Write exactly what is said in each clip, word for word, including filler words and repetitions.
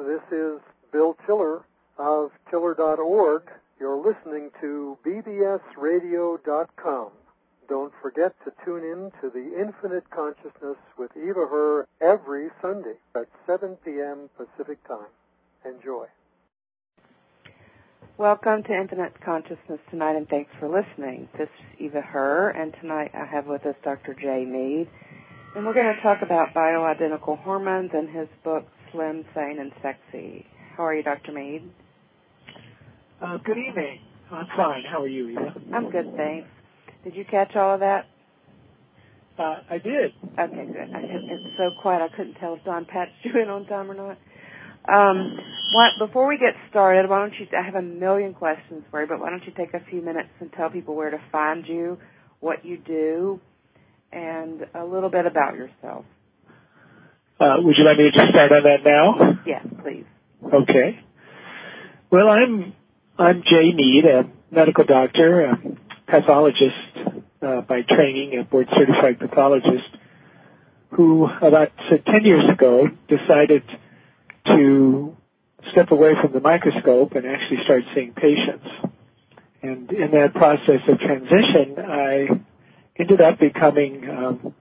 This is Bill Tiller of Tiller dot org. You're listening to B B S radio dot com. Don't forget to tune in to the Infinite Consciousness with Eva Herr every Sunday at seven p.m. Pacific Time. Enjoy. Welcome to Infinite Consciousness tonight, and thanks for listening. This is Eva Herr, and tonight I have with us Doctor Jay Mead, and we're going to talk about bioidentical hormones and his book, Slim, Sane, and Sexy. How are you, Doctor Mead? Uh, good evening. I'm fine. How are you, Eva? I'm good, thanks. Did you catch all of that? Uh, I did. Okay, good. I, it's so quiet I couldn't tell if Don patched you in on time or not. Um, what, before we get started, why don't you, I have a million questions for you, but why don't you take a few minutes and tell people where to find you, what you do, and a little bit about yourself. Uh, would you like me to just start on that now? Yes, please. Okay. Well, I'm I'm Jay Mead, a medical doctor, a pathologist uh, by training, a board-certified pathologist, who about uh, ten years ago decided to step away from the microscope and actually start seeing patients. And in that process of transition, I ended up becoming um,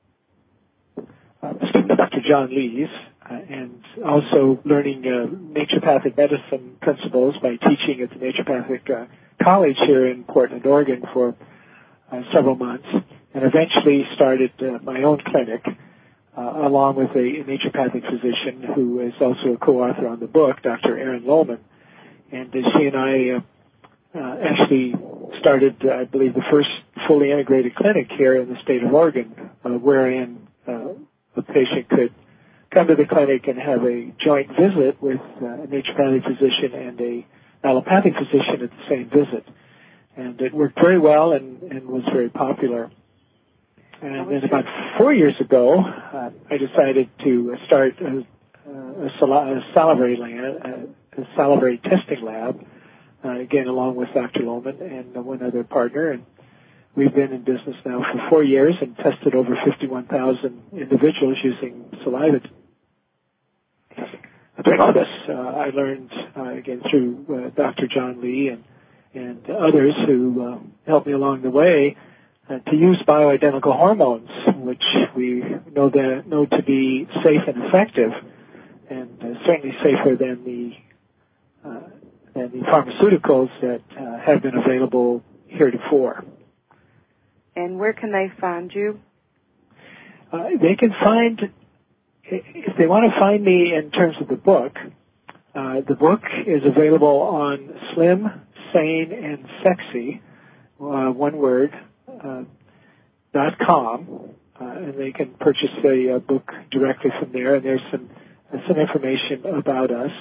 a student of Doctor John Lees, uh, and also learning uh, naturopathic medicine principles by teaching at the Naturopathic uh, College here in Portland, Oregon for uh, several months, and eventually started uh, my own clinic uh, along with a naturopathic physician who is also a co-author on the book, Doctor Erin Lohman. And uh, she and I uh, uh, actually started, uh, I believe, the first fully integrated clinic here in the state of Oregon, uh, wherein uh, a patient could come to the clinic and have a joint visit with uh, a naturopathic physician and a allopathic physician at the same visit. And it worked very well and, and was very popular. And then about four years ago, uh, I decided to start a, a, sal- a salivary lab, a, a salivary testing lab, uh, again along with Doctor Lohman and uh, one other partner. And we've been in business now for four years and tested over fifty-one thousand individuals using saliva testing. During all this, uh, I learned, uh, again, through uh, Doctor John Lee and, and others who uh, helped me along the way, uh, to use bioidentical hormones, which we know, that, know to be safe and effective, and uh, certainly safer than the, uh, than the pharmaceuticals that uh, have been available heretofore. And where can they find you? Uh, they can find, if they want to find me in terms of the book, uh, the book is available on Slim, Sane, and Sexy, uh, one word, uh, dot com, uh, and they can purchase the uh, book directly from there, and there's some, uh, some information about us.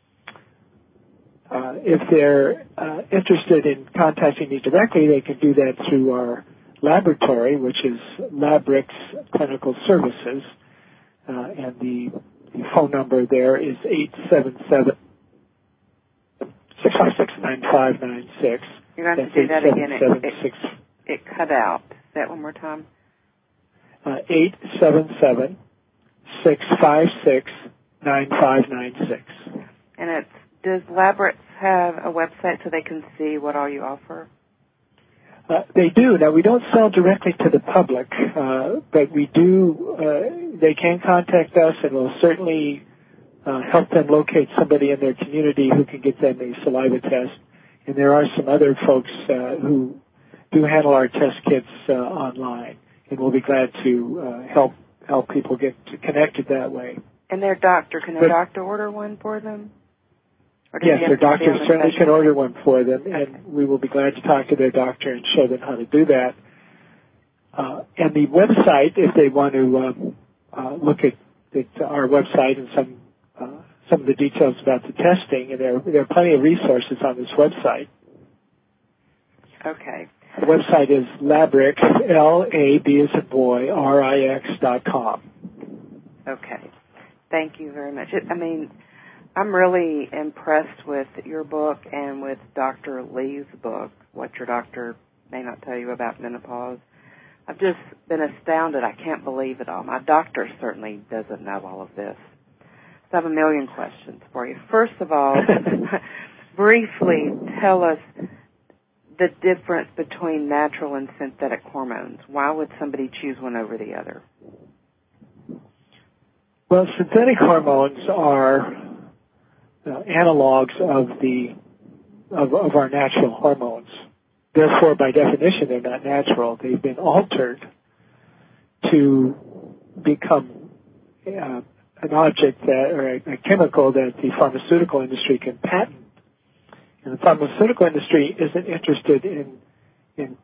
Uh, if they're uh, interested in contacting me directly, they can do that through our laboratory, which is Labrix Clinical Services, uh, and the, the phone number there is eight seven seven, six five six, nine five nine six. You're going to do that again. It, it, it cut out. Say that one more time. Uh, eight seven seven, six five six, nine five nine six. And it's, does Labrix have a website so they can see what all you offer? Uh, they do. Now, we don't sell directly to the public, uh, but we do, uh, they can contact us, and we'll certainly uh, help them locate somebody in their community who can get them a saliva test. And there are some other folks uh, who do handle our test kits uh, online, and we'll be glad to uh, help help people get connected that way. And their doctor, can their but, doctor order one for them? Yes, their doctor certainly can order one for them, and we will be glad to talk to their doctor and show them how to do that. Uh, and the website, if they want to um, uh, look at, at our website and some uh, some of the details about the testing, and there, there are plenty of resources on this website. Okay. The website is Labrix, L A B as in boy, R I X dot com. Okay. Thank you very much. It, I mean, I'm really impressed with your book and with Doctor Lee's book, What Your Doctor May Not Tell You About Menopause. I've just been astounded. I can't believe it all. My doctor certainly doesn't know all of this. I have a million questions for you. First of all, briefly tell us the difference between natural and synthetic hormones. Why would somebody choose one over the other? Well, synthetic hormones are uh, analogs of the of, of our natural hormones. Therefore, by definition, they're not natural. They've been altered to become uh, an object that, or a, a chemical that the pharmaceutical industry can patent. And the pharmaceutical industry isn't interested in in,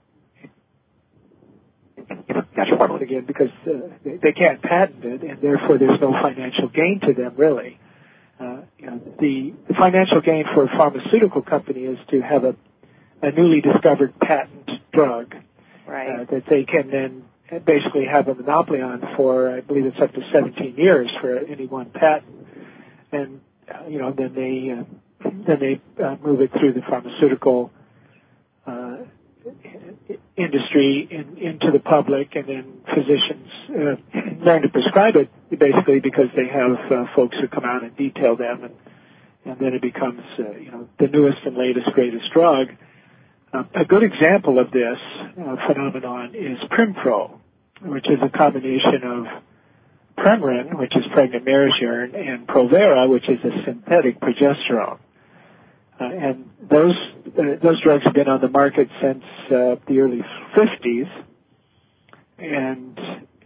in, in natural hormone again because uh, they, they can't patent it, and therefore there's no financial gain to them really. Uh, you know, the, the financial gain for a pharmaceutical company is to have a, a newly discovered patent drug right. uh, that they can then basically have a monopoly on for, I believe it's up to seventeen years for any one patent, and uh, you know then they uh, then they uh, move it through the pharmaceutical uh, industry in, into the public, and then physicians uh, learn to prescribe it basically because they have uh, folks who come out and detail them, and, and then it becomes uh, you know the newest and latest greatest drug. Uh, a good example of this uh, phenomenon is Primpro, which is a combination of Premarin, which is pregnant mare's urine, and Provera, which is a synthetic progesterone. Uh, and those uh, those drugs have been on the market since uh, the early fifties, and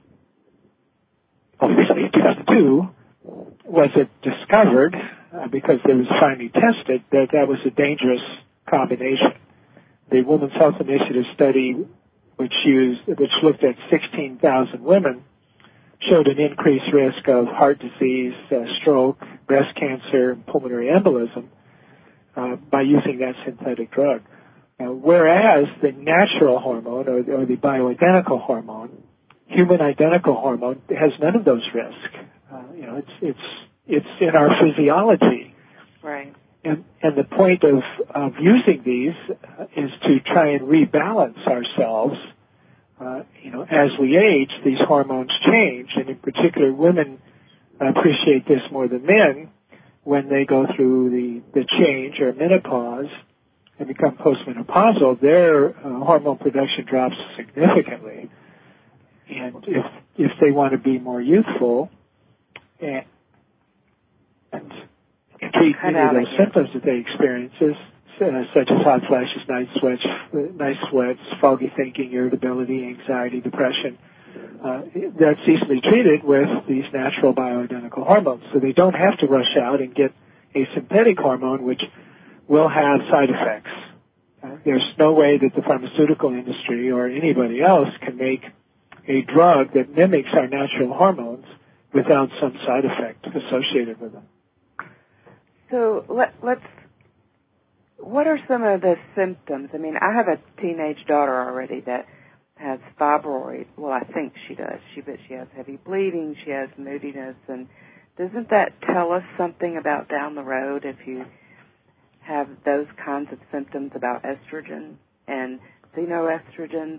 only recently in two thousand two was it discovered, uh, because it was finally tested, that that was a dangerous combination. The Women's Health Initiative study, which used, which looked at sixteen thousand women, showed an increased risk of heart disease, uh, stroke, breast cancer, and pulmonary embolism uh, by using that synthetic drug. Uh, whereas the natural hormone, or, or the bioidentical hormone, human identical hormone, has none of those risks. Uh, you know, it's it's it's in our physiology. Right. And, and the point of, of using these uh, is to try and rebalance ourselves. Uh, you know, as we age, these hormones change, and in particular, women appreciate this more than men when they go through the, the change or menopause and become postmenopausal. Their uh, hormone production drops significantly, and if if they want to be more youthful and, and treat any of those symptoms that they experience, uh, such as hot flashes, night sweats, uh, night sweats, foggy thinking, irritability, anxiety, depression, uh, that's easily treated with these natural bioidentical hormones. So they don't have to rush out and get a synthetic hormone, which will have side effects. Uh, there's no way that the pharmaceutical industry or anybody else can make a drug that mimics our natural hormones without some side effect associated with them. So let, let's, what are some of the symptoms? I mean, I have a teenage daughter already that has fibroid. Well, I think she does. She, but she has heavy bleeding. She has moodiness. And doesn't that tell us something about down the road if you have those kinds of symptoms about estrogen and xenoestrogens?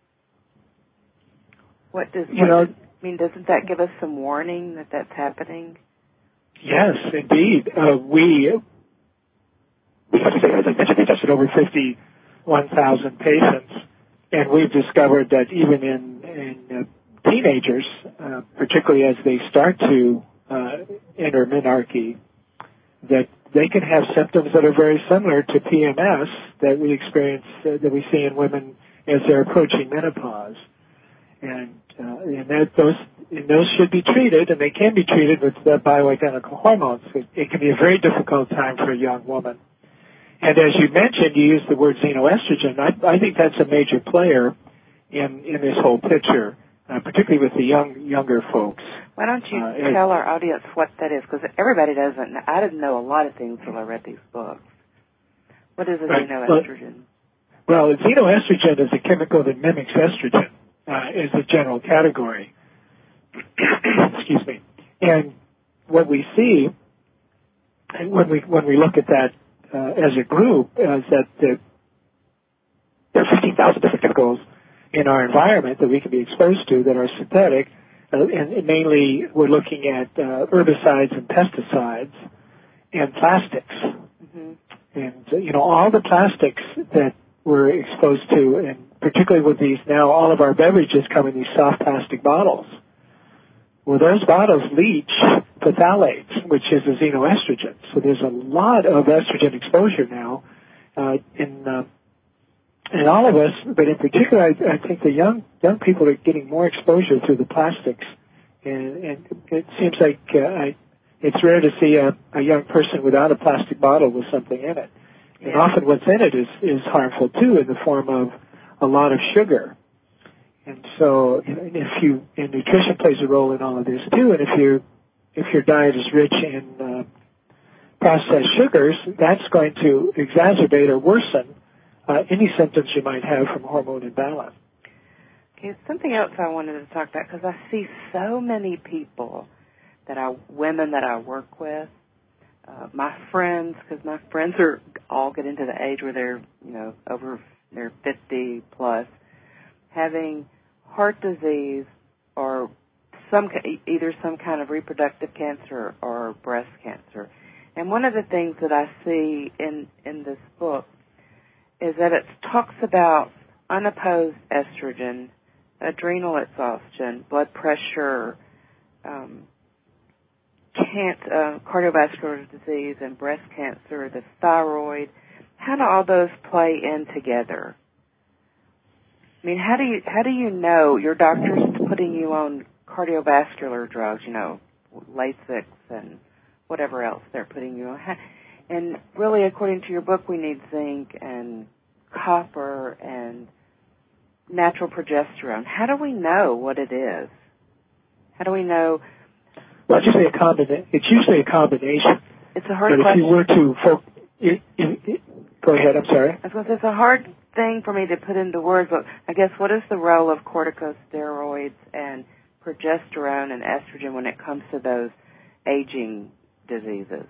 What does, you what know, does, I mean, doesn't that give us some warning that that's happening? Yes, indeed. Uh, we, as I mentioned, we tested over fifty-one thousand patients, and we've discovered that even in, in uh, teenagers, uh, particularly as they start to uh, enter menarche, that they can have symptoms that are very similar to P M S that we experience, uh, that we see in women as they're approaching menopause. And, uh, and that those and those should be treated, and they can be treated with uh, bioidentical hormones. It, it can be a very difficult time for a young woman. And as you mentioned, you used the word xenoestrogen. I, I think that's a major player in, in this whole picture, uh, particularly with the young younger folks. Why don't you uh, tell our audience what that is? Because everybody doesn't. I didn't know a lot of things until I read these books. What is a right. xenoestrogen? Well, well, xenoestrogen is a chemical that mimics estrogen uh, as a general category. Excuse me. And what we see when we when we look at that uh, as a group is that the, there are fifteen thousand different chemicals in our environment that we can be exposed to that are synthetic, uh, and mainly we're looking at uh, herbicides and pesticides and plastics. Mm-hmm. And, uh, you know, all the plastics that we're exposed to, and particularly with these now, all of our beverages come in these soft plastic bottles. Well, those bottles leach phthalates, which is a xenoestrogen. So there's a lot of estrogen exposure now uh, in uh, in all of us, but in particular, I, I think the young young people are getting more exposure through the plastics, and, and it seems like uh, I, it's rare to see a, a young person without a plastic bottle with something in it. And yeah. often what's in it is, is harmful, too, in the form of a lot of sugar. And so, and if you, and nutrition plays a role in all of this too. And if you, if your diet is rich in uh, processed sugars, that's going to exacerbate or worsen uh, any symptoms you might have from hormone imbalance. Okay, something else I wanted to talk about, because I see so many people that I, women that I work with, uh, my friends, because my friends are all get into the age where they're, you know, over, they're fifty plus, having heart disease or some either some kind of reproductive cancer or breast cancer. And one of the things that I see in, in this book is that it talks about unopposed estrogen, adrenal exhaustion, blood pressure, um, can't, uh, cardiovascular disease and breast cancer, the thyroid. How do all those play in together? I mean, how do you how do you know your doctor's putting you on cardiovascular drugs, you know, Lasix and whatever else they're putting you on? And really, according to your book, we need zinc and copper and natural progesterone. How do we know what it is? How do we know? Well, it's usually a combina- It's usually a combination. It's a hard but question. If you were to fo- it, it, it, go ahead. I'm sorry. I was going to say it's a hard thing for me to put into words, but I guess what is the role of corticosteroids and progesterone and estrogen when it comes to those aging diseases?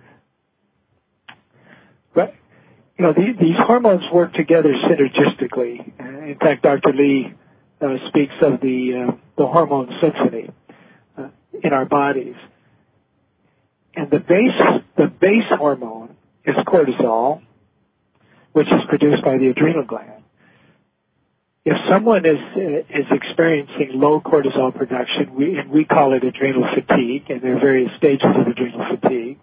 But, you know, these, these hormones work together synergistically. Uh, in fact, Doctor Lee uh, speaks of the uh, the hormone symphony uh, in our bodies. And the base the base hormone is cortisol, which is produced by the adrenal gland. If someone is is experiencing low cortisol production, we and we call it adrenal fatigue, and there are various stages of adrenal fatigue,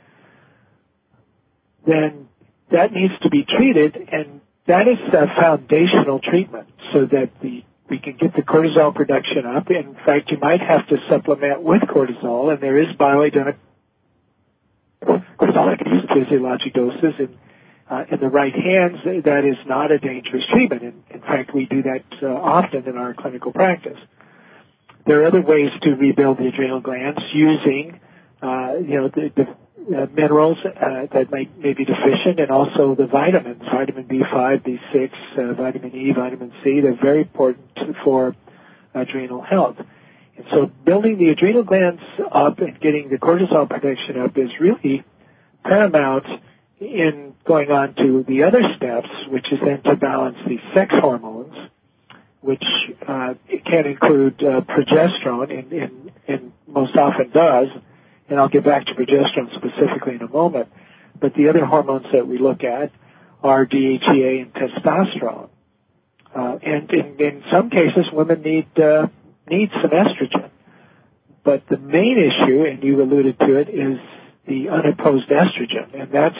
then that needs to be treated, and that is a foundational treatment so that the we can get the cortisol production up. In fact, you might have to supplement with cortisol, and there is bioidentical cortisol that can use physiologic doses, and uh, in the right hands, that is not a dangerous treatment. In, in fact, we do that uh, often in our clinical practice. There are other ways to rebuild the adrenal glands using, uh, you know, the, the uh, minerals uh, that may, may be deficient, and also the vitamins, vitamin B five, B six, uh, vitamin E, vitamin C. They're very important for adrenal health. And so building the adrenal glands up and getting the cortisol production up is really paramount in going on to the other steps, which is then to balance the sex hormones, which uh, can include uh, progesterone, and, and, and most often does, and I'll get back to progesterone specifically in a moment. But the other hormones that we look at are D H E A and testosterone. Uh, and in, in some cases, women need uh, need some estrogen. But the main issue, and you alluded to it, is the unopposed estrogen, and that's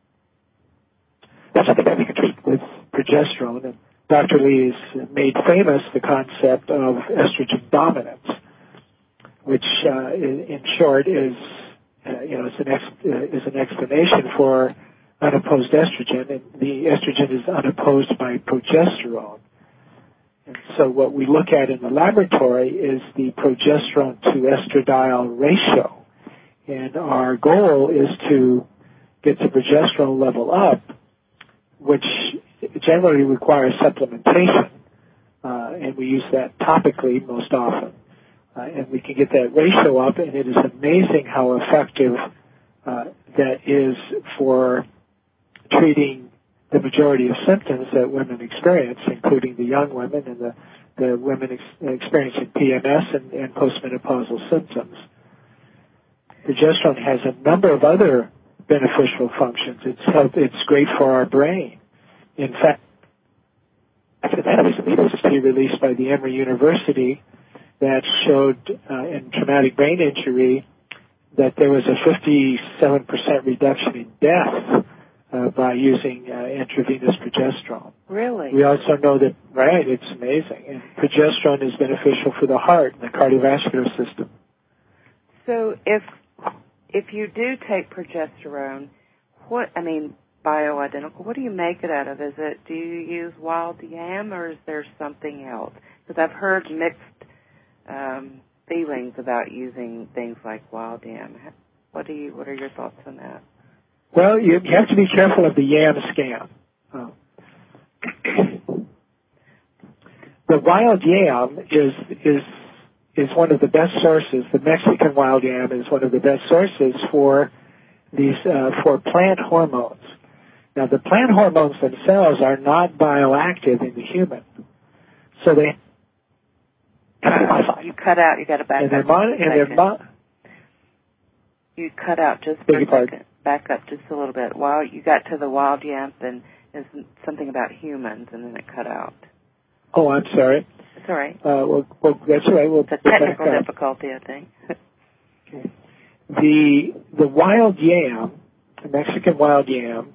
that's something that we can treat with progesterone. And Doctor Lee has made famous the concept of estrogen dominance, which, uh, in, in short, is uh, you know is an ex, uh, is an explanation for unopposed estrogen, and the estrogen is unopposed by progesterone. And so what we look at in the laboratory is the progesterone to estradiol ratio. And our goal is to get the progesterone level up, which generally requires supplementation. Uh, and we use that topically most often. Uh, and we can get that ratio up, and it is amazing how effective uh, that is for treating the majority of symptoms that women experience, including the young women and the, uh, women ex- experiencing P M S and, and postmenopausal symptoms. Progesterone has a number of other beneficial functions. It's help, it's great for our brain. In fact, after that recently there was a study released by the Emory University that showed uh, in traumatic brain injury that there was a fifty-seven percent reduction in death uh, by using uh, intravenous progesterone. Really? We also know that, right, it's amazing. And progesterone is beneficial for the heart and the cardiovascular system. So if if you do take progesterone, what, I mean, bioidentical, what do you make it out of? Is it, do you use wild yam or is there something else? Because I've heard mixed um, feelings about using things like wild yam. What do you, what are your thoughts on that? Well, you have to be careful of the yam scam. Oh. The wild yam is is is one of the best sources. The Mexican wild yam is one of the best sources for these uh, for plant hormones. Now, the plant hormones themselves are not bioactive in the human, so they you cut out. You got to back and up. Mon- and they're mon- you cut out just for Beg a your pardon? second. Back up just a little bit. While you got to the wild yam, then is something about humans, and then it cut out. Oh, I'm sorry. It's all right. Uh, well, well, that's all right. We'll it's a technical difficulty, I think. Okay. The the wild yam, the Mexican wild yam,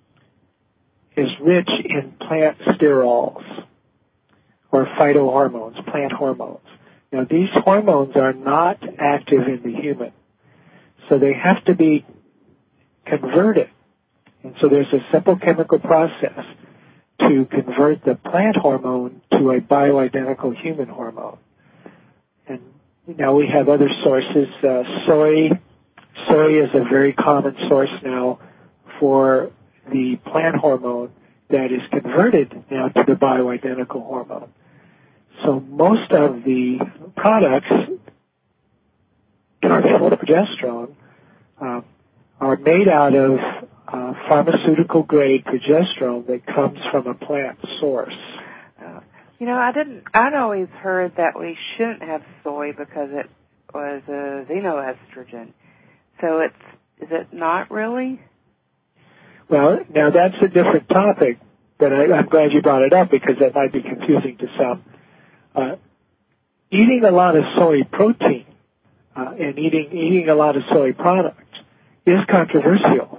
is rich in plant sterols or phytohormones, plant hormones. Now, these hormones are not active in the human, so they have to be converted. And so there's a simple chemical process to convert the plant hormone to a bioidentical human hormone. And now we have other sources. Uh, soy, soy is a very common source now for the plant hormone that is converted now to the bioidentical hormone. So most of the products that are available to progesterone uh, are made out of uh, pharmaceutical-grade progesterone that comes from a plant source. Uh, you know, I didn't. I'd always heard that we shouldn't have soy because it was a xenoestrogen. So it's is it not really? Well, now that's a different topic, but I, I'm glad you brought it up because that might be confusing to some. Uh, eating a lot of soy protein uh, and eating eating a lot of soy products is controversial,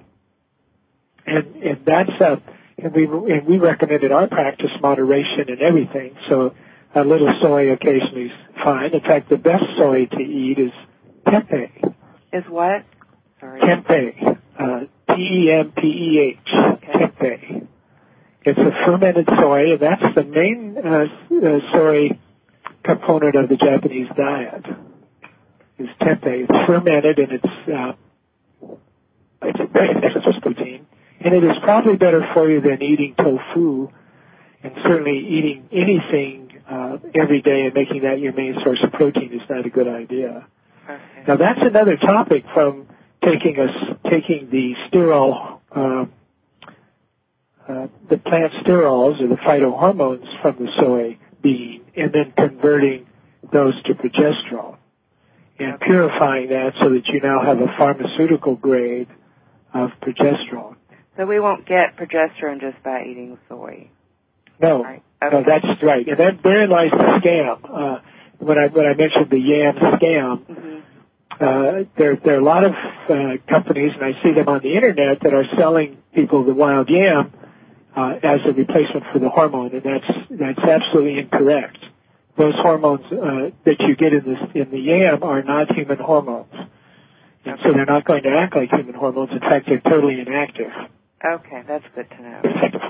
and and that's uh, and we and we recommend in our practice moderation in everything. So a little soy occasionally is fine. In fact, the best soy to eat is tempeh. Is what? Sorry. Tempeh. Uh, T E M P E H. Okay. Tempeh. It's a fermented soy, and that's the main uh, uh, soy component of the Japanese diet. Is tempeh. It's fermented, and it's uh, it's a very excellent source of protein, and it is probably better for you than eating tofu, and certainly eating anything uh, every day and making that your main source of protein is not a good idea. Okay. Now that's another topic from taking us taking the sterol, uh, uh, the plant sterols or the phytohormones from the soy bean, and then converting those to progesterone and purifying that so that you now have a pharmaceutical grade of progesterone. So we won't get progesterone just by eating soy. No, right. Okay. no, that's right, and that therein lies the scam. Uh, when I when I mentioned the yam scam. Mm-hmm. Uh, there, there are a lot of uh, companies, and I see them on the internet, that are selling people the wild yam uh, as a replacement for the hormone, and that's that's absolutely incorrect. Those hormones uh, that you get in, this, in the yam are not human hormones, and so they're not going to act like human hormones. In fact, they're totally inactive. Okay, that's good to know.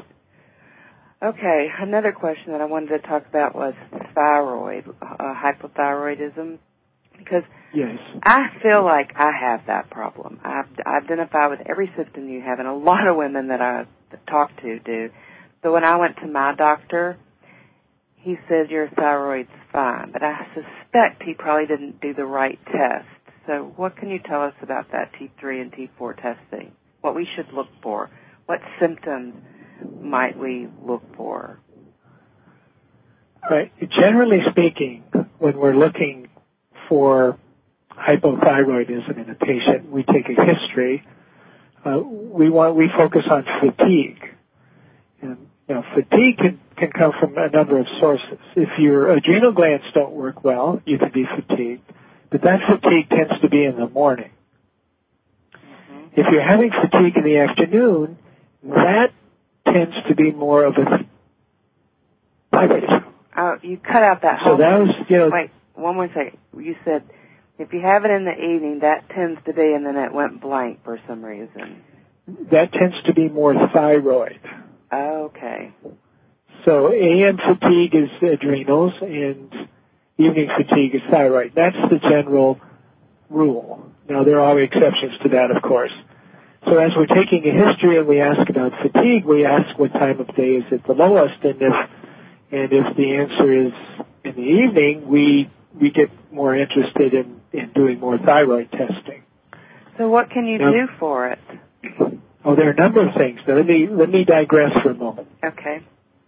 Okay, another question that I wanted to talk about was thyroid, uh, hypothyroidism. Because yes. I feel like I have that problem. I identify with every symptom you have, and a lot of women that I talk to do. So when I went to my doctor, he said, your thyroid's fine. But I suspect he probably didn't do the right test. So what can you tell us about that T three and T four testing? What we should look for? What symptoms might we look for? Right. Generally speaking, when we're looking for hypothyroidism in a patient, we take a history. Uh, we want we focus on fatigue, and you know, fatigue can, can come from a number of sources. If your adrenal glands don't work well, you can be fatigued, but that fatigue tends to be in the morning. Mm-hmm. If you're having fatigue in the afternoon, that tends to be more of a thyroid issue. Oh, you cut out that So whole that was, you know... Wait, one more second. You said if you have it in the evening, that tends to be, and then it went blank for some reason. That tends to be more thyroid. Okay. So A M fatigue is adrenals, and evening fatigue is thyroid. That's the general rule. Now, there are exceptions to that, of course. So as we're taking a history and we ask about fatigue, we ask what time of day is it the lowest, and if and if the answer is in the evening, we we get more interested in, in doing more thyroid testing. So what can you now, do for it? Oh, there are a number of things. Now, let me let me digress for a moment. Okay.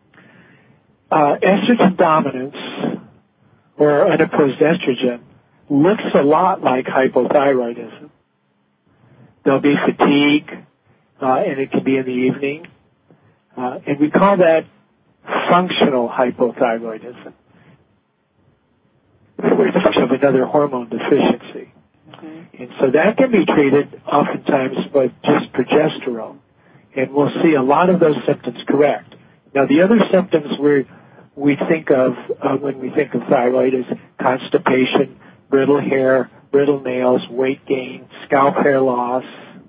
Uh, estrogen dominance, or unopposed estrogen, looks a lot like hypothyroidism. There'll be fatigue, uh, and it can be in the evening, uh, and we call that functional hypothyroidism. It's a function of another hormone deficiency. Mm-hmm. And so that can be treated oftentimes with just progesterone, and we'll see a lot of those symptoms correct. Now, the other symptoms we we think of uh, when we think of thyroid is constipation, brittle hair, brittle nails, weight gain, scalp hair loss,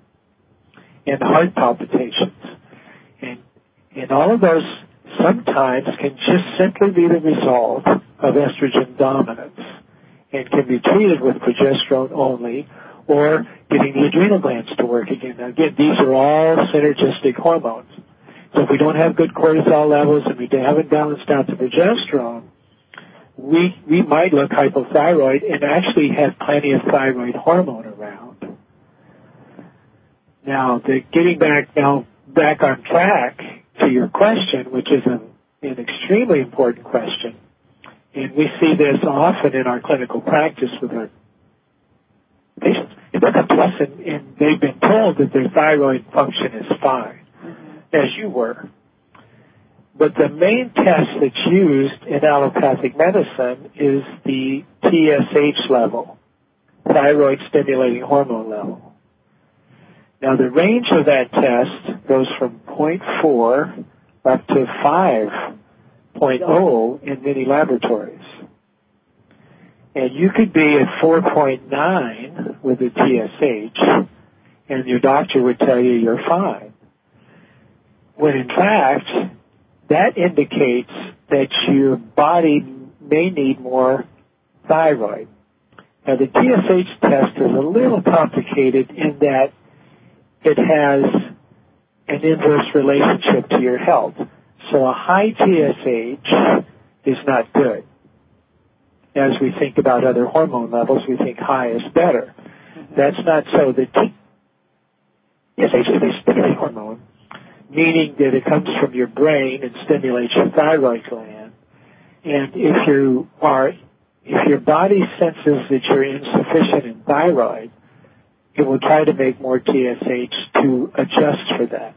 and heart palpitations. And, and all of those sometimes can just simply be the result of estrogen dominance and can be treated with progesterone only or getting the adrenal glands to work again. Now, again, these are all synergistic hormones. So if we don't have good cortisol levels and we haven't balanced out the progesterone, we we might look hypothyroid and actually have plenty of thyroid hormone around. Now, the, getting back now back on track to your question, which is an, an extremely important question, and we see this often in our clinical practice with our patients. They come to us and, and they've been told that their thyroid function is fine, mm-hmm. as you were. But the main test that's used in allopathic medicine is the T S H level, thyroid stimulating hormone level. Now, the range of that test goes from zero point four up to five point oh in many laboratories. And you could be at four point nine with the T S H, and your doctor would tell you you're fine. When in fact, that indicates that your body may need more thyroid. Now, the T S H test is a little complicated in that it has an inverse relationship to your health. So a high T S H is not good. As we think about other hormone levels, we think high is better. That's not so. The T S H is a stimulating hormone, meaning that it comes from your brain and stimulates your thyroid gland. And if you are, if your body senses that you're insufficient in thyroid, it will try to make more T S H to adjust for that.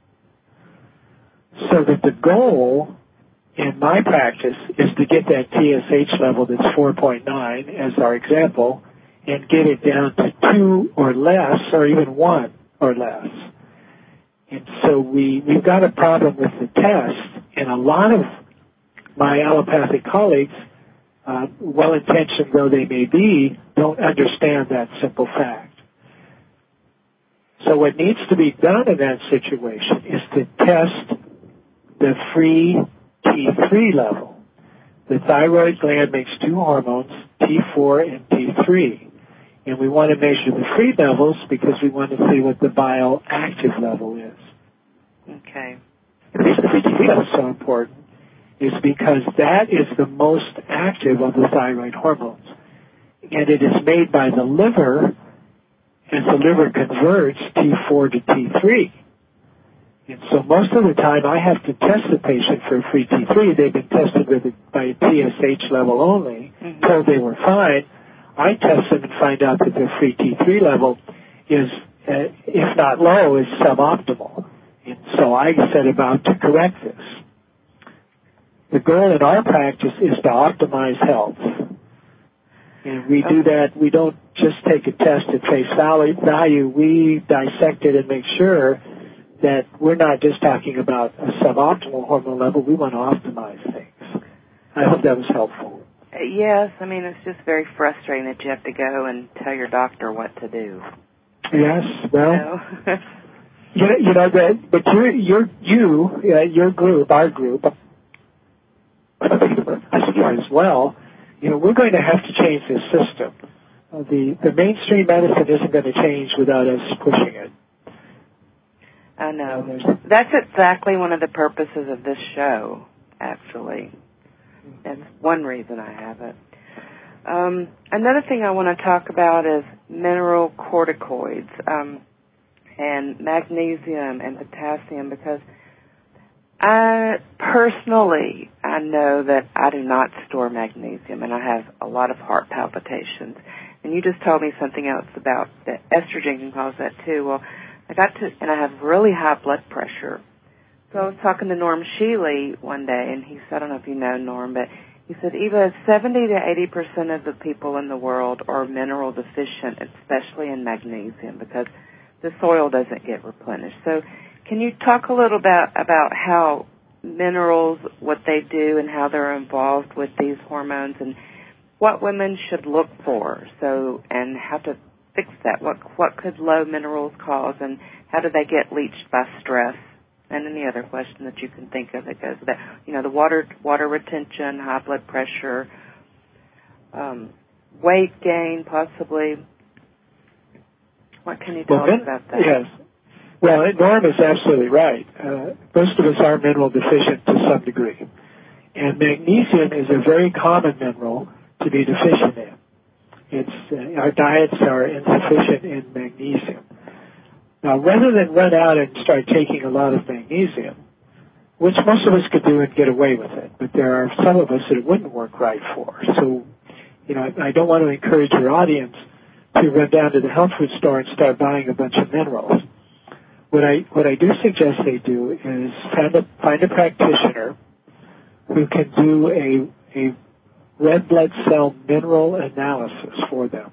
So that the goal in my practice is to get that T S H level that's four point nine as our example and get it down to two or less or even one or less. And so we, we've got a problem with the test, and a lot of my allopathic colleagues, uh, well-intentioned though they may be, don't understand that simple fact. So what needs to be done in that situation is to test the free T three level. The thyroid gland makes two hormones, T four and T three. And we want to measure the free levels because we want to see what the bioactive level is. Okay. The reason the free T three level is so important is because that is the most active of the thyroid hormones. And it is made by the liver as the liver converts T four to T three. And so most of the time I have to test the patient for free T three. They've been tested with it by T S H level only, mm-hmm. told they were fine. I test them and find out that their free T three level is, uh, if not low, is suboptimal. And so I set about to correct this. The goal in our practice is to optimize health. And we do that, we don't just take a test at face value, we dissect it and make sure that we're not just talking about a suboptimal hormone level, we want to optimize things. I hope that was helpful. Yes, I mean, it's just very frustrating that you have to go and tell your doctor what to do. Yes, well, you know, you know, you know that, but you're, you're, you, uh, your group, our group, as well, you know, we're going to have to change this system. Uh, the, the mainstream medicine isn't going to change without us pushing it. I know. Uh, That's exactly one of the purposes of this show, actually. That's one reason I have it. Um, another thing I want to talk about is mineral corticoids um, and magnesium and potassium, because I personally, I know that I do not store magnesium, and I have a lot of heart palpitations. And you just told me something else about that estrogen can cause that too. Well, I got to, and I have really high blood pressure. So I was talking to Norm Shealy one day, and he said, I don't know if you know Norm, but he said even seventy to eighty percent of the people in the world are mineral deficient, especially in magnesium, because the soil doesn't get replenished. So can you talk a little bit about how minerals, what they do, and how they're involved with these hormones, and what women should look for, so, and how to fix that? What what could low minerals cause, and how do they get leached by stress? And any other question that you can think of that goes with that. You know, the water water retention, high blood pressure, um, weight gain, possibly. What can you tell well, us about that? Yes. Well, Norm is absolutely right. Uh, most of us are mineral deficient to some degree. And magnesium is a very common mineral to be deficient in. It's, uh, our diets are insufficient in magnesium. Now, rather than run out and start taking a lot of magnesium, which most of us could do and get away with it, but there are some of us that it wouldn't work right for. So, you know, I, I don't want to encourage your audience to run down to the health food store and start buying a bunch of minerals. What I what I do suggest they do is find a find a practitioner who can do a a red blood cell mineral analysis for them.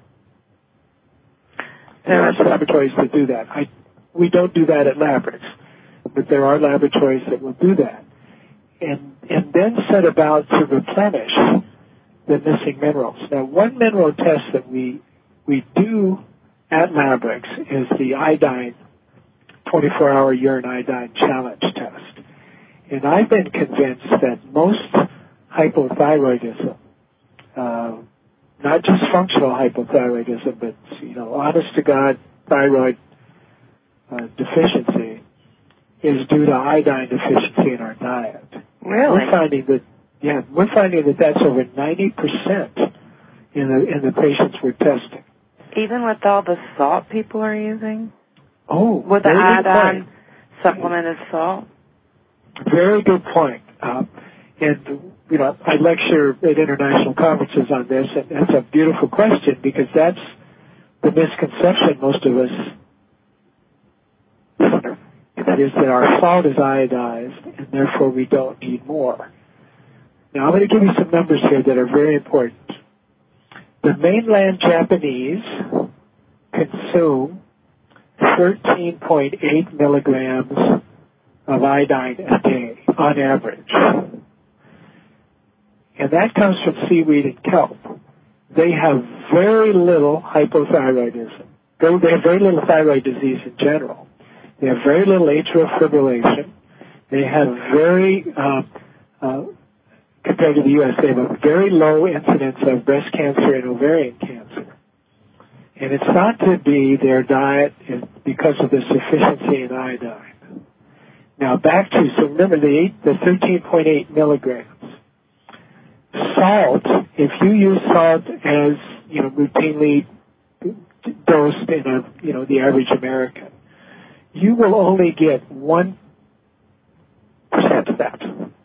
There are laboratories that do that. I we don't do that at Labrix, but there are laboratories that will do that, and and then set about to replenish the missing minerals. Now, one mineral test that we we do at Labrix is the iodine twenty-four hour urine iodine challenge test. And I've been convinced that most hypothyroidism, uh, not just functional hypothyroidism, but, you know, honest to God thyroid uh, deficiency is due to iodine deficiency in our diet. Really? We're finding that, yeah, we're finding that that's over ninety percent in the, in the patients we're testing. Even with all the salt people are using? Oh, with the iodine supplemented salt? Very good point. Uh, and, you know, I lecture at international conferences on this, and that's a beautiful question because that's the misconception most of us, that is that our salt is iodized and therefore we don't need more. Now, I'm going to give you some numbers here that are very important. The mainland Japanese consume thirteen point eight milligrams of iodine a day on average. And that comes from seaweed and kelp. They have very little hypothyroidism. They have very little thyroid disease in general. They have very little atrial fibrillation. They have very, uh, uh, compared to the U S, they have a very low incidence of breast cancer and ovarian cancer. And it's thought to be their diet because of the deficiency in iodine. Now back to, so remember the, eight, the thirteen point eight milligrams. Salt, if you use salt as, you know, routinely dosed in a, you know, the average American, you will only get one of that.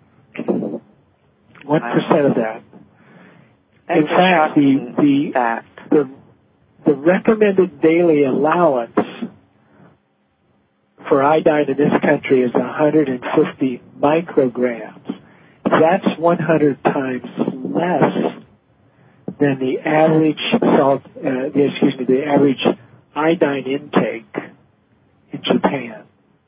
One percent of that. That's in fact, the the, fact. the the recommended daily allowance for iodine in this country is one hundred fifty micrograms. That's one hundred times less than the average salt, uh, the, excuse me, the average iodine intake in Japan.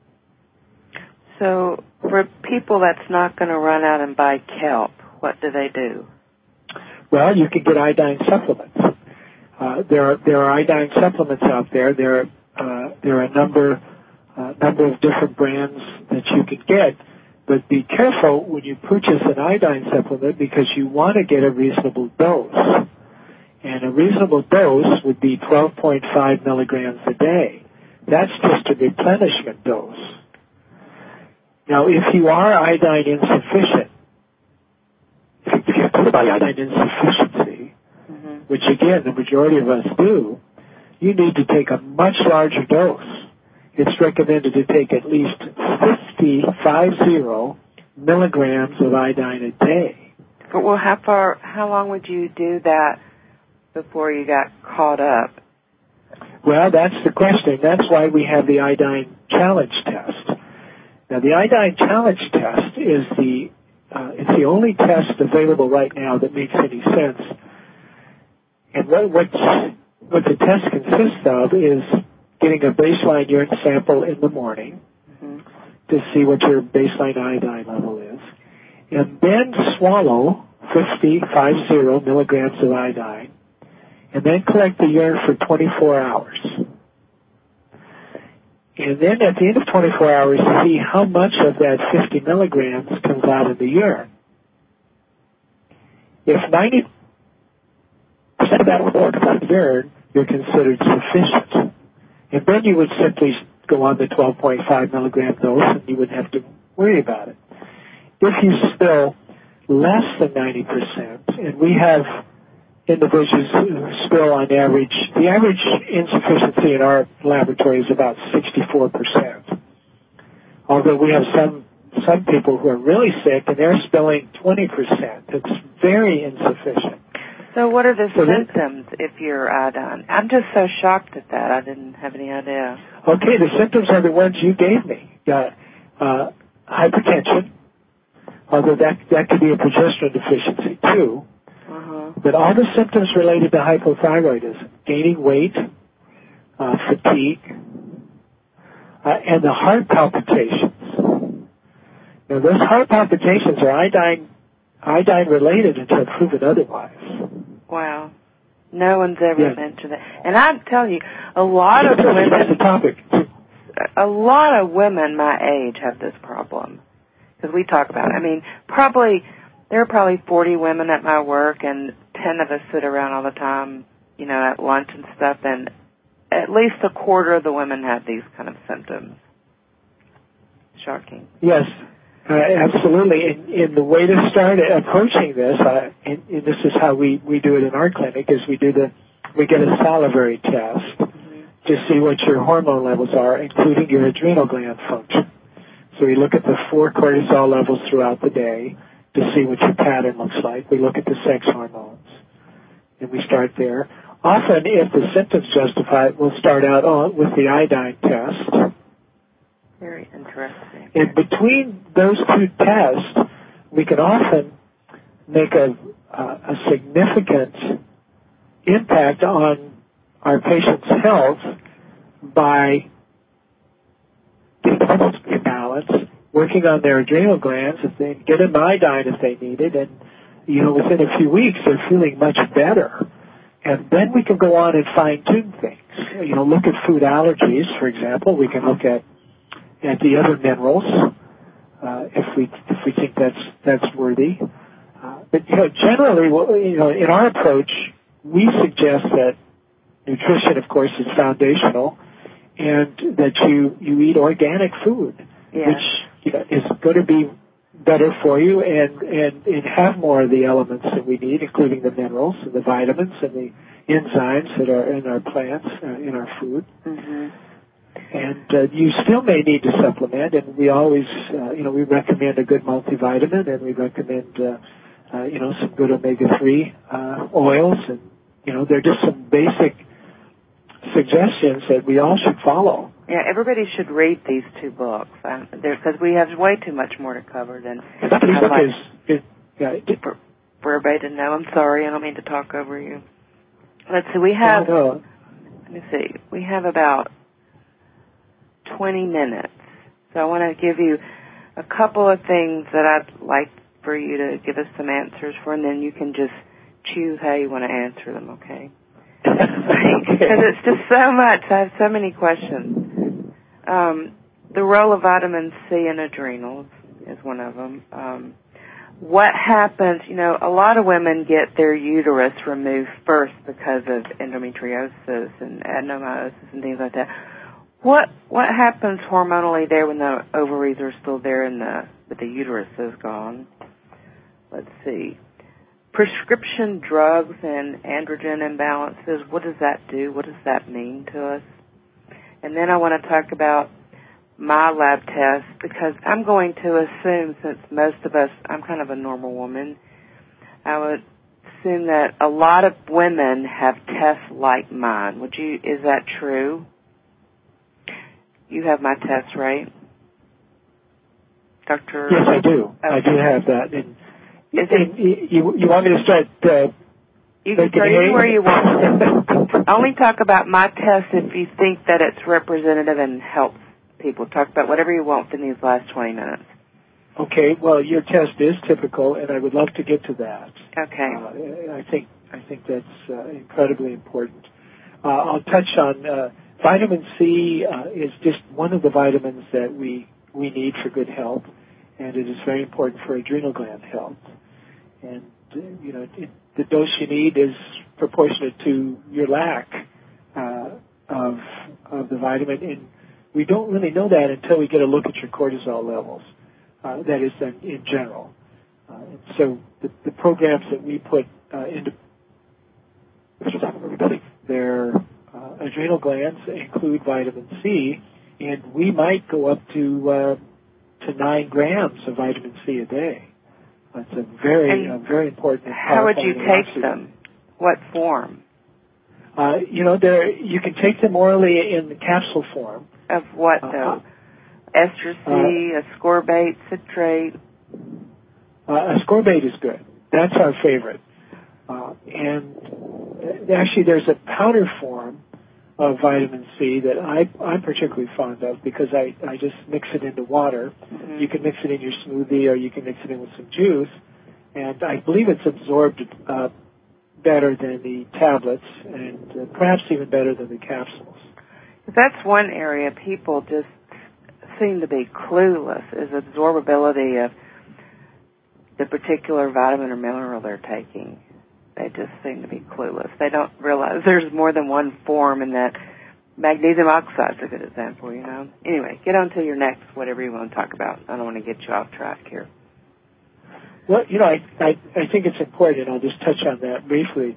So for people that's not going to run out and buy kelp, what do they do? Well, you can get iodine supplements. Uh, there are there are iodine supplements out there. There uh, there are a number uh, number of different brands that you can get. But be careful when you purchase an iodine supplement because you want to get a reasonable dose. And a reasonable dose would be twelve point five milligrams a day. That's just a replenishment dose. Now, if you are iodine insufficient, if you have iodine insufficiency, mm-hmm. which again the majority of us do, you need to take a much larger dose. It's recommended to take at least fifty, five zero milligrams of iodine a day. But well, how far, how long would you do that before you got caught up? Well, that's the question. That's why we have the iodine challenge test. Now, the iodine challenge test is the uh, it's the only test available right now that makes any sense. And what what what the test consists of is getting a baseline urine sample in the morning mm-hmm. to see what your baseline iodine level is, and then swallow fifty, five zero milligrams of iodine, and then collect the urine for twenty-four hours. And then at the end of twenty-four hours, see how much of that fifty milligrams comes out of the urine. If ninety percent of that or more comes out of the urine, you're considered sufficient. And then you would simply go on the twelve point five milligram dose and you wouldn't have to worry about it. If you spill less than ninety percent, and we have individuals who spill on average, the average insufficiency in our laboratory is about sixty-four percent. Although we have some some people who are really sick and they're spilling twenty percent. It's very insufficient. So what are the so symptoms that, if you're iodine? I'm just so shocked at that. I didn't have any idea. Okay, the symptoms are the ones you gave me. Uh, uh, hypertension, although that, that could be a progesterone deficiency too. Uh-huh. But all the symptoms related to hypothyroidism, gaining weight, uh, fatigue, uh, and the heart palpitations. Now, those heart palpitations are iodine, iodine related until proven otherwise. Wow. No one's ever yeah. mentioned that. And I tell you, a lot of women, that's the topic. a lot of women my age have this problem. Because we talk about it. I mean, probably, there are probably forty women at my work, and ten of us sit around all the time, you know, at lunch and stuff, and at least a quarter of the women have these kind of symptoms. Shocking. Yes. Uh, absolutely. And, and the way to start approaching this, uh, and, and this is how we, we do it in our clinic, is we do the we get a salivary test mm-hmm. to see what your hormone levels are, including your adrenal gland function. So we look at the four cortisol levels throughout the day to see what your pattern looks like. We look at the sex hormones, and we start there. Often, if the symptoms justify it, we'll start out on, with the iodine test. Very interesting. And between those two tests, we can often make a, uh, a significant impact on our patient's health by getting the hormones in balance, working on their adrenal glands, if they get them iodine if they need it, and you know within a few weeks they're feeling much better. And then we can go on and fine tune things. You know, look at food allergies, for example. We can look at and the other minerals, uh, if we if we think that's that's worthy. Uh, but you know, generally, you know, in our approach, we suggest that nutrition, of course, is foundational, and that you you eat organic food, yeah. which you know, is going to be better for you and, and and have more of the elements that we need, including the minerals and the vitamins and the enzymes that are in our plants, uh, in our food. Mm-hmm. And uh, you still may need to supplement, and we always, uh, you know, we recommend a good multivitamin, and we recommend, uh, uh, you know, some good omega three uh, oils, and, you know, they're just some basic suggestions that we all should follow. Yeah, everybody should read these two books, because we have way too much more to cover than That book like, is, it, yeah, it, for, for everybody to know. I'm sorry, I don't mean to talk over you. Let's see, we have, oh, no. let me see, we have about twenty minutes. So I want to give you a couple of things that I'd like for you to give us some answers for, and then you can just choose how you want to answer them, okay? Because it's just so much. I have so many questions. Um, the role of vitamin C in adrenals is one of them. Um, what happens, you know, a lot of women get their uterus removed first because of endometriosis and adenomyosis and things like that. What what happens hormonally there when the ovaries are still there and the but the uterus is gone? Let's see. Prescription drugs and androgen imbalances, what does that do? What does that mean to us? And then I want to talk about my lab test, because I'm going to assume, since most of us, I'm kind of a normal woman, I would assume that a lot of women have tests like mine. Would you, is that true? You have my test, right? Doctor Yes, I do. Okay. I do have that. And, Is and it, you, you want me to start uh, you can tell you where you want. Only talk about my test if you think that it's representative and helps people. Talk about whatever you want in these last twenty minutes. Okay. Well, your test is typical, and I would love to get to that. Okay. Uh, I think I think that's uh, incredibly important. Uh, I'll touch on uh, vitamin C. Uh, is just one of the vitamins that we we need for good health, and it is very important for adrenal gland health. And uh, you know, it, the dose you need is proportionate to your lack uh, of of the vitamin, and we don't really know that until we get a look at your cortisol levels. Uh, that is, in, in general. Uh, and so the, the programs that we put uh, into their uh, adrenal glands include vitamin C, and we might go up to uh, to nine grams of vitamin C a day. That's a very, uh, very important. And how would you take antioxidant. them? What form? Uh, you know, there you can take them orally in the capsule form. Of what, though? Uh, Ester C, uh, ascorbate, citrate? Uh, ascorbate is good. That's our favorite. Uh, and actually, there's a powder form of vitamin C that I, I'm particularly fond of because I, I just mix it into water. Mm-hmm. You can mix it in your smoothie or you can mix it in with some juice. And I believe it's absorbed uh, better than the tablets and uh, perhaps even better than the capsules. That's one area people just seem to be clueless, is absorbability of the particular vitamin or mineral they're taking. They just seem to be clueless. They don't realize there's more than one form, and that magnesium oxide is a good example, you know. Anyway, get on to your next, whatever you want to talk about. I don't want to get you off track here. Well, you know, I, I, I think it's important, and I'll just touch on that briefly.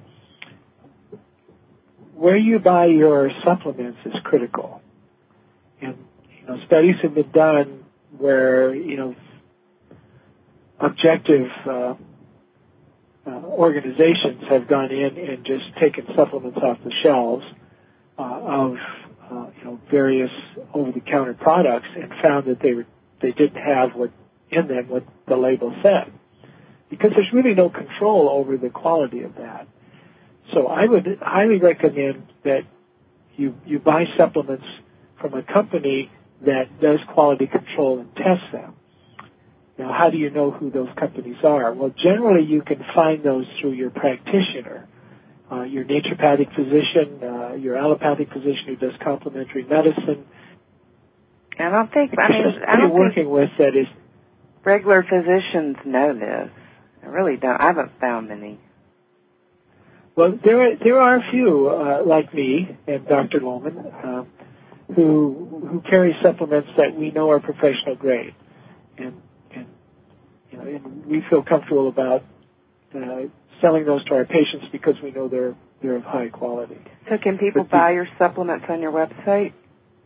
Where you buy your supplements is critical. And, you know, studies have been done where, you know, objective uh, uh, organizations have gone in and just taken supplements off the shelves uh, of, uh, you know, various over-the-counter products and found that they were they didn't have what in them what the label said, because there's really no control over the quality of that. So I would highly recommend that you you buy supplements from a company that does quality control and tests them. Now, how do you know who those companies are? Well, generally you can find those through your practitioner, uh, your naturopathic physician, uh, your allopathic physician who does complementary medicine. I don't think, I mean, I don't you're working with that is regular physicians know this. I really don't. I haven't found any. Well, there are, there are a few, uh, like me and Doctor Lohman, uh, who who carry supplements that we know are professional grade, and and you know, and we feel comfortable about uh, selling those to our patients because we know they're they're of high quality. So, can people but buy the, your supplements on your website?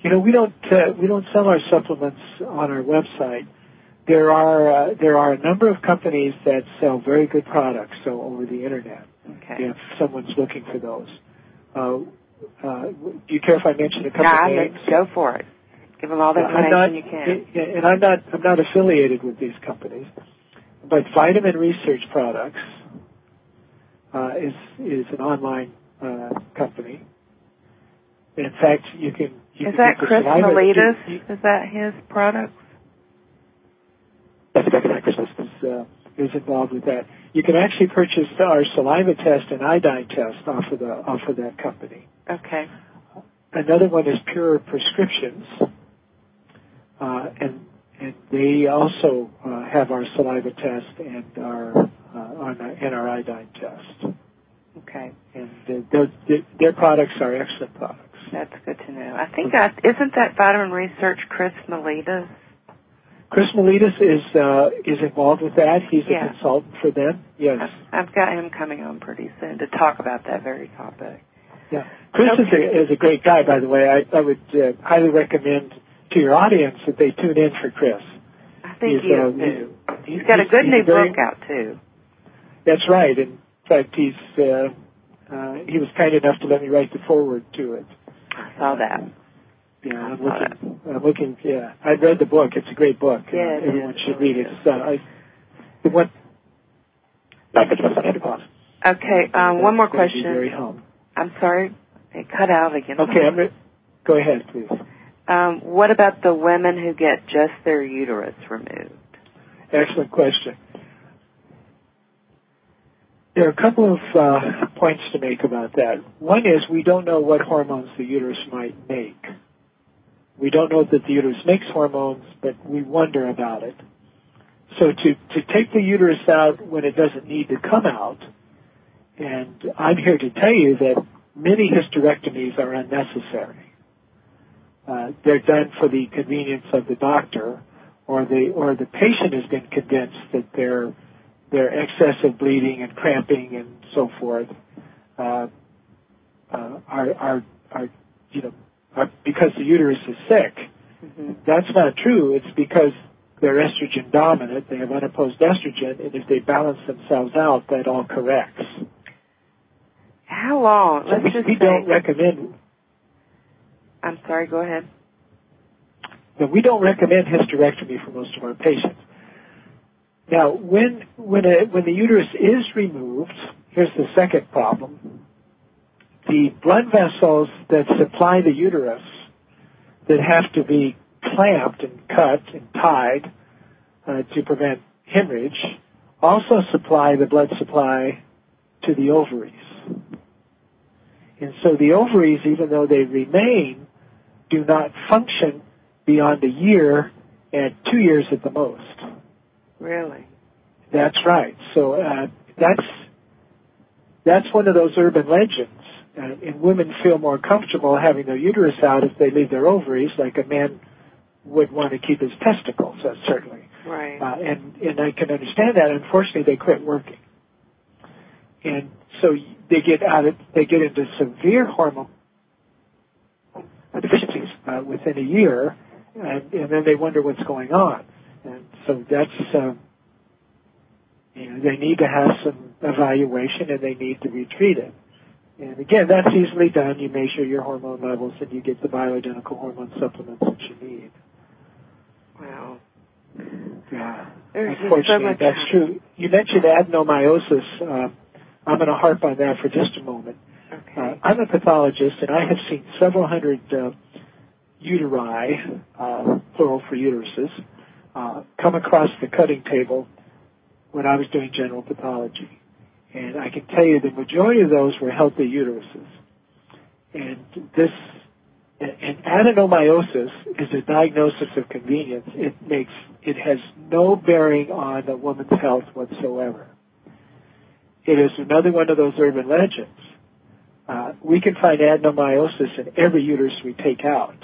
You know, we don't uh, we don't sell our supplements on our website. There are uh, there are a number of companies that sell very good products, so over the internet. Okay. If someone's looking for those, uh, uh, do you care if I mention a couple nah, of names? Go for it. Give them all the information not, you can. And I'm not I'm not affiliated with these companies, but Vitamin Research Products uh, is is an online uh, company. In fact, you can. You is can that Chris Miletus? You, you, is that his product? That's exactly right. Chris is, uh, is involved with that. You can actually purchase our saliva test and iodine test off of the off of that company. Okay. Another one is Pure Prescriptions, uh, and and they also uh, have our saliva test and our uh, and our iodine test. Okay. And uh, those, their products are excellent products. That's good to know. I think I, isn't that Vitamin Research Chris Miletus? Chris Miletus is uh, is involved with that. He's yeah. a consultant for them. Yes. I've got him coming on pretty soon to talk about that very topic. Yeah. Chris okay. is, a, is a great guy, by the way. I, I would uh, highly recommend to your audience that they tune in for Chris. I think he's, he uh, is, too. He's, he's got a good he's new very, book out, too. That's right. In fact, he's uh, uh, he was kind enough to let me write the foreword to it. I saw that. Yeah, I'm looking. I'm looking. Yeah, I've read the book. It's a great book. Yeah, uh, everyone is. should read it. It's, uh, I, what? Okay. Um, one more question. Very home. I'm sorry, it cut out again. Okay, I'm re- go ahead, please. Um, what about the women who get just their uterus removed? Excellent question. There are a couple of uh, points to make about that. One is we don't know what hormones the uterus might make. We don't know that the uterus makes hormones, but we wonder about it. So to, to take the uterus out when it doesn't need to come out, and I'm here to tell you that many hysterectomies are unnecessary. Uh, they're done for the convenience of the doctor, or the or the patient has been convinced that their their excessive bleeding and cramping and so forth uh, uh, are are are you know are because the uterus is sick. Mm-hmm. That's not true. It's because they're estrogen dominant. They have unopposed estrogen, and if they balance themselves out, that all corrects. How long? Let's so we, just we say, don't recommend. I'm sorry. Go ahead. No, we don't recommend hysterectomy for most of our patients. Now, when when a, when the uterus is removed, here's the second problem: the blood vessels that supply the uterus that have to be clamped and cut and tied uh, to prevent hemorrhage also supply the blood supply to the ovaries. And so the ovaries, even though they remain, do not function beyond a year and two years at the most. Really? That's right. So uh, that's that's one of those urban legends. Uh, and women feel more comfortable having their uterus out if they leave their ovaries, like a man would want to keep his testicles, uh, certainly. Right. Uh, and, and I can understand that. Unfortunately, they quit working. And so they get out of, they get into severe hormone deficiencies uh, within a year, and, and then they wonder what's going on. And so that's, um, you know, they need to have some evaluation and they need to be treated. And again, that's easily done. You measure your hormone levels and you get the bioidentical hormone supplements that you need. Wow. Yeah. There's Unfortunately, so that's true. You mentioned adenomyosis. Uh, I'm going to harp on that for just a moment. Okay. Uh, I'm a pathologist, and I have seen several hundred uh, uteri, uh, plural for uteruses, uh, come across the cutting table when I was doing general pathology. And I can tell you the majority of those were healthy uteruses. And this, and adenomyosis is a diagnosis of convenience. It makes, it has no bearing on a woman's health whatsoever. It is another one of those urban legends. Uh, we can find adenomyosis in every uterus we take out.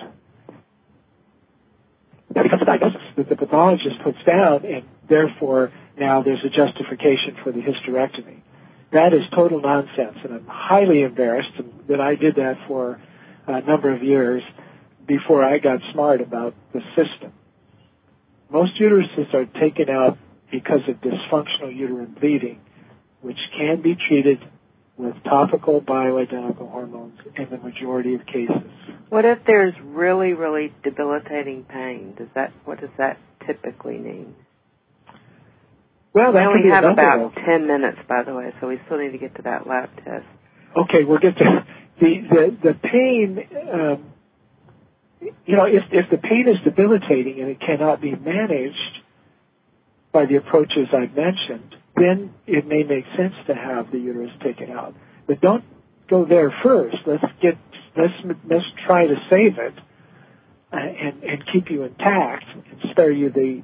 That becomes a diagnosis that the pathologist puts down, and therefore now there's a justification for the hysterectomy. That is total nonsense, and I'm highly embarrassed that I did that for a number of years. before I got smart about the system. Most uteruses are taken out because of dysfunctional uterine bleeding, which can be treated with topical bioidentical hormones in the majority of cases. What if there's really, really debilitating pain? Does that what does that typically mean? Well, that we could be have another about one. ten minutes, by the way, so we still need to get to that lab test. Okay, we'll get to the the the pain. Um, you know, if if the pain is debilitating and it cannot be managed by the approaches I've mentioned, then it may make sense to have the uterus taken out. But don't go there first. Let's get let's let's try to save it uh, and and keep you intact and spare you the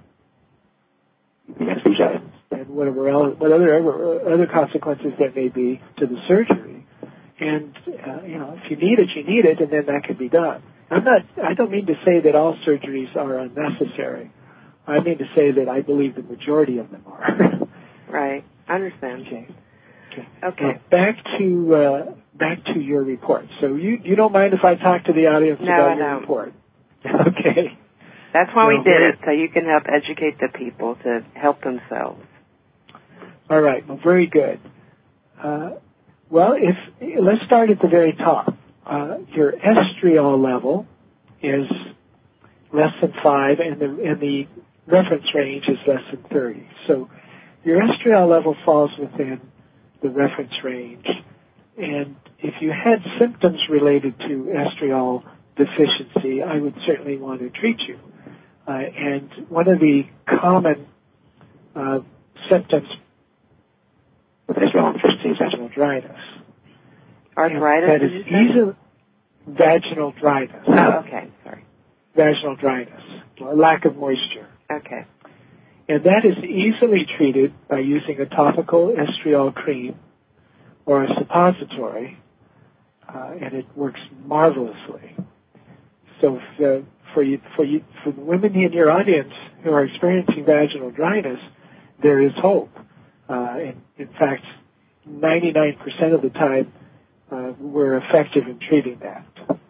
the anesthesia and whatever else, what other other consequences there may be to the surgery. And uh, you know, if you need it, you need it, and then that can be done. I'm not. I don't mean to say that all surgeries are unnecessary. I mean to say that I believe the majority of them are. Right. I understand. Okay. Okay. Okay. Now, back to uh, back to your report. So you you don't mind if I talk to the audience no, about I your don't. report? Okay. That's why so we did it, so you can help educate the people to help themselves. All right. Well, very good. Uh, well, if let's start at the very top. Uh, your estriol level is less than five, and the and the reference range is less than thirty. So your estriol level falls within the reference range. And if you had symptoms related to estriol deficiency, I would certainly want to treat you. Uh, and one of the common uh, symptoms with estriol deficiency is vaginal dryness. Arthritis, that did is you say? easily vaginal dryness. Oh, okay. Sorry. Vaginal dryness, or lack of moisture. Okay. And that is easily treated by using a topical estriol cream or a suppository, uh, and it works marvelously. So if, uh, for you, for you, for the women in your audience who are experiencing vaginal dryness, there is hope. Uh, in, in fact, ninety-nine percent of the time, uh, we're effective in treating that.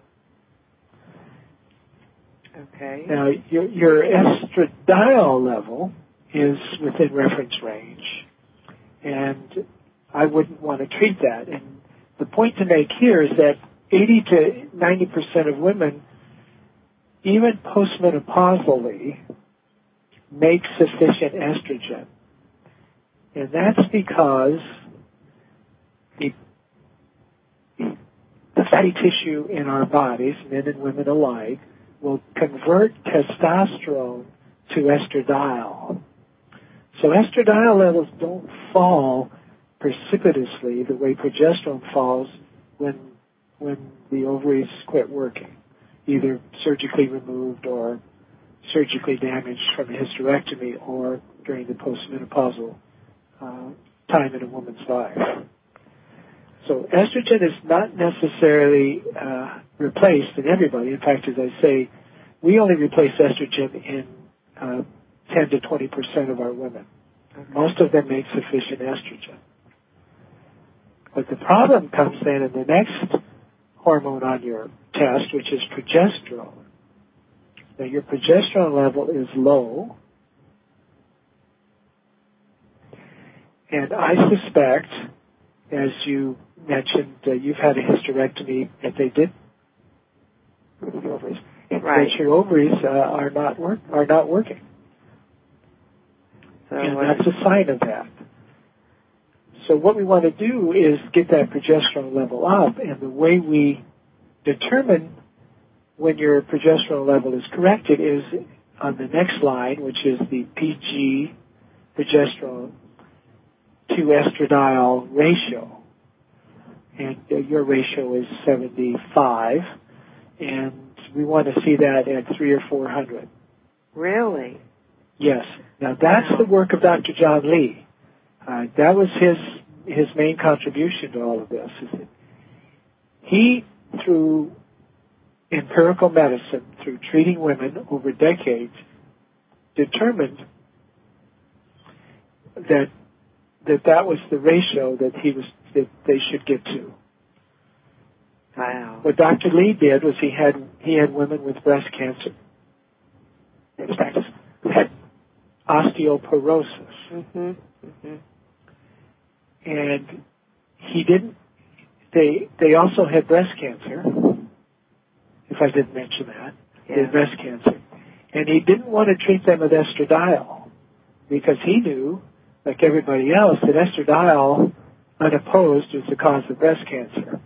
Okay. Now, your, your estradiol level is within reference range, and I wouldn't want to treat that. And the point to make here is that eighty to ninety percent of women, even postmenopausally, make sufficient estrogen. And that's because the, the, the fatty tissue in our bodies, men and women alike, will convert testosterone to estradiol. So estradiol levels don't fall precipitously the way progesterone falls when when the ovaries quit working, either surgically removed or surgically damaged from a hysterectomy or during the postmenopausal uh, time in a woman's life. So estrogen is not necessarily uh, replaced in everybody. In fact, as I say, we only replace estrogen in uh, ten to twenty percent of our women. Okay. Most of them make sufficient estrogen. But the problem comes then in the next hormone on your test, which is progesterone. Now, your progesterone level is low, and I suspect, as you mentioned, uh, you've had a hysterectomy that they did with the ovaries, and right. that your ovaries uh, are not work are not working, so and what that's is... a sign of that. So what we want to do is get that progesterone level up, and the way we determine when your progesterone level is corrected is on the next line, which is the P G progesterone to estradiol ratio. And uh, your ratio is seventy-five, and we want to see that at three or four hundred. Really? Yes. Now that's wow. the work of Doctor John Lee. Uh, that was his his main contribution to all of this. Is that he, through empirical medicine, through treating women over decades, determined that that that was the ratio that he was that they should get to. Wow. What Doctor Lee did was he had he had women with breast cancer in his practice who had osteoporosis. Mm-hmm. Mm-hmm. And he didn't, they they also had breast cancer, if I didn't mention that. Yeah. They had breast cancer. And he didn't want to treat them with estradiol because he knew, like everybody else, that estradiol, unopposed, is the cause of breast cancer.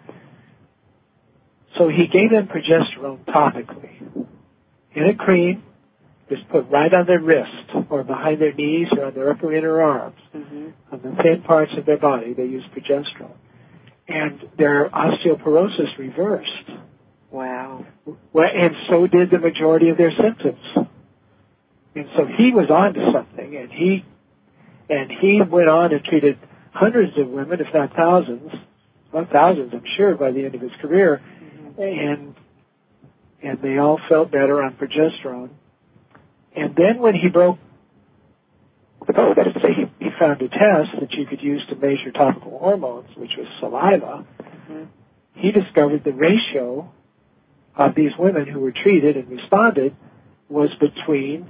So he gave them progesterone topically in a cream, just put right on their wrist or behind their knees or on their upper inner arms. Mm-hmm. On the thin parts of their body, they used progesterone. And their osteoporosis reversed. Wow. Well, and so did the majority of their symptoms. And so he was on to something, and he and he went on and treated hundreds of women, if not thousands, well, thousands, I'm sure, by the end of his career. Mm-hmm. And and they all felt better on progesterone. And then when he broke the code, that is to say, he, he found a test that you could use to measure topical hormones, which was saliva. Mm-hmm. He discovered the ratio of these women who were treated and responded was between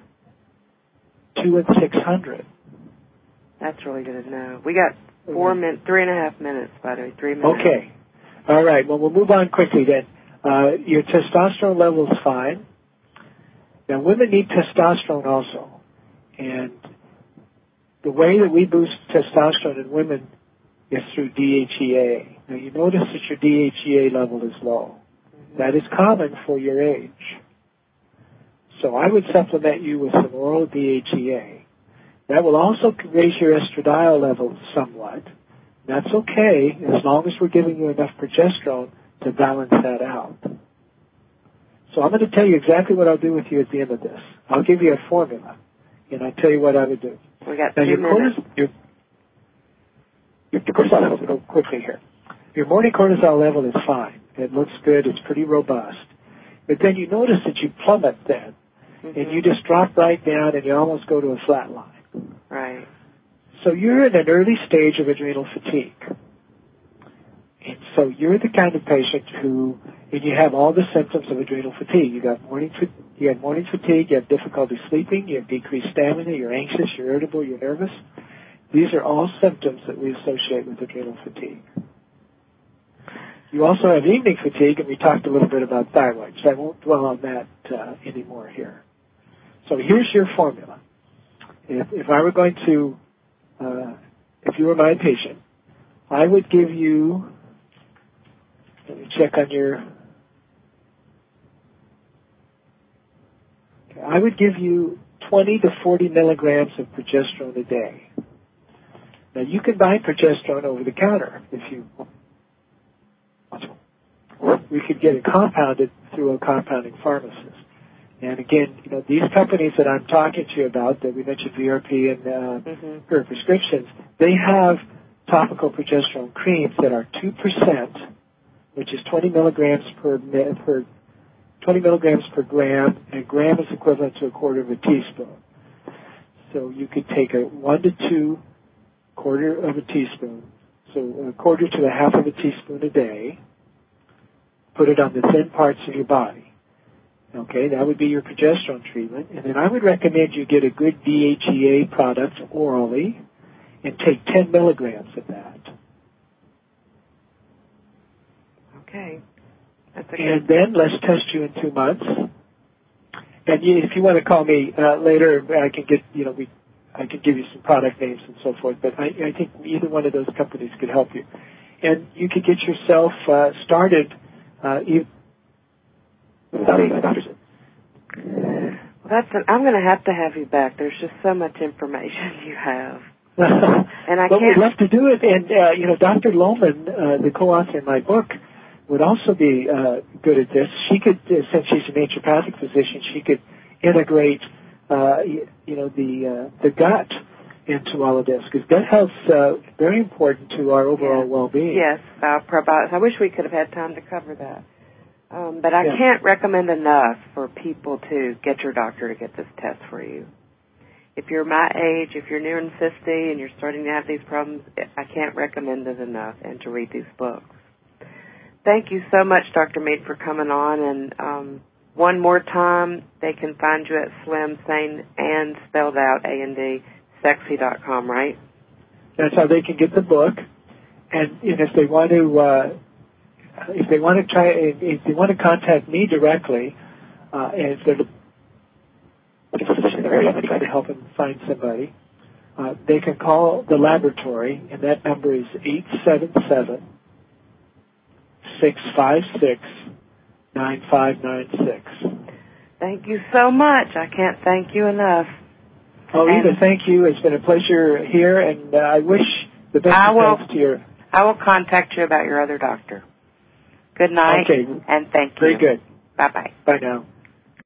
two and six hundred. That's really good to know. We got four minutes, three and a half minutes, by the way, three minutes. Okay. All right. Well, we'll move on quickly then. Uh, your testosterone level is fine. Now, women need testosterone also. And the way that we boost testosterone in women is through D H E A. Now, you notice that your D H E A level is low. Mm-hmm. That is common for your age. So I would supplement you with some oral D H E A. That will also raise your estradiol level somewhat. That's okay as long as we're giving you enough progesterone to balance that out. So I'm going to tell you exactly what I'll do with you at the end of this. I'll give you a formula, and I'll tell you what I would do. We got now, two your minutes. Cortis- your, your cortisol level, go quickly here. Your morning cortisol level is fine. It looks good. It's pretty robust. But then you notice that you plummet then, mm-hmm. and you just drop right down, and you almost go to a flat line. Right. So you're in an early stage of adrenal fatigue. And so you're the kind of patient who, and you have all the symptoms of adrenal fatigue. You got morning, you have morning fatigue, you have difficulty sleeping, you have decreased stamina, you're anxious, you're irritable, you're nervous. These are all symptoms that we associate with adrenal fatigue. You also have evening fatigue, and we talked a little bit about thyroid, so I won't dwell on that uh, anymore here. So here's your formula. If, if I were going to, uh, if you were my patient, I would give you, let me check on your, okay, I would give you twenty to forty milligrams of progesterone a day. Now you can buy progesterone over the counter if you want to. Or we could get it compounded through a compounding pharmacist. And again, you know, these companies that I'm talking to you about, that we mentioned V R P and uh, mm-hmm. per prescriptions, they have topical progesterone creams that are two percent, which is twenty milligrams per, per twenty milligrams per gram, and a gram is equivalent to a quarter of a teaspoon. So you could take a one to two quarter of a teaspoon, so a quarter to a half of a teaspoon a day, put it on the thin parts of your body. Okay, that would be your progesterone treatment. And then I would recommend you get a good D H E A product orally and take ten milligrams of that. Okay. That's a and then let's test you in two months. And you, if you want to call me uh, later, I can get, you know, we, I can give you some product names and so forth. But I, I think either one of those companies could help you. And you could get yourself uh, started uh, even without even a doctor's. Well, that's an, I'm going to have to have you back. There's just so much information you have. And I well, can't... we'd love to do it. And, uh, you know, Doctor Lohman, uh, the co-author in my book, would also be uh, good at this. She could, uh, since she's a naturopathic physician, she could integrate, uh, you, you know, the uh, the gut into all of this, because gut health's uh, very important to our overall yeah. well-being. Yes, uh, probiotics. I wish we could have had time to cover that. Um, but I yeah. can't recommend enough for people to get your doctor to get this test for you. If you're my age, if you're nearing fifty and you're starting to have these problems, I can't recommend it enough, and to read these books. Thank you so much, Doctor Mead, for coming on. And um, one more time, they can find you at Slim, Sane, and spelled out, A N D, sexy dot com, right? That's how they can get the book. And, and if they want to, uh, if they want to try, if they want to contact me directly, uh, and if they're in the area, I'm trying to help them find somebody. Uh, they can call the laboratory, and that number is eight seven seven, six five six, nine five nine six. Thank you so much. I can't thank you enough. Oh, Eva, thank you. It's been a pleasure here, and uh, I wish the best I will, of to your... I will contact you about your other doctor. Good night, okay. and thank you. Very good. Bye-bye. Bye now.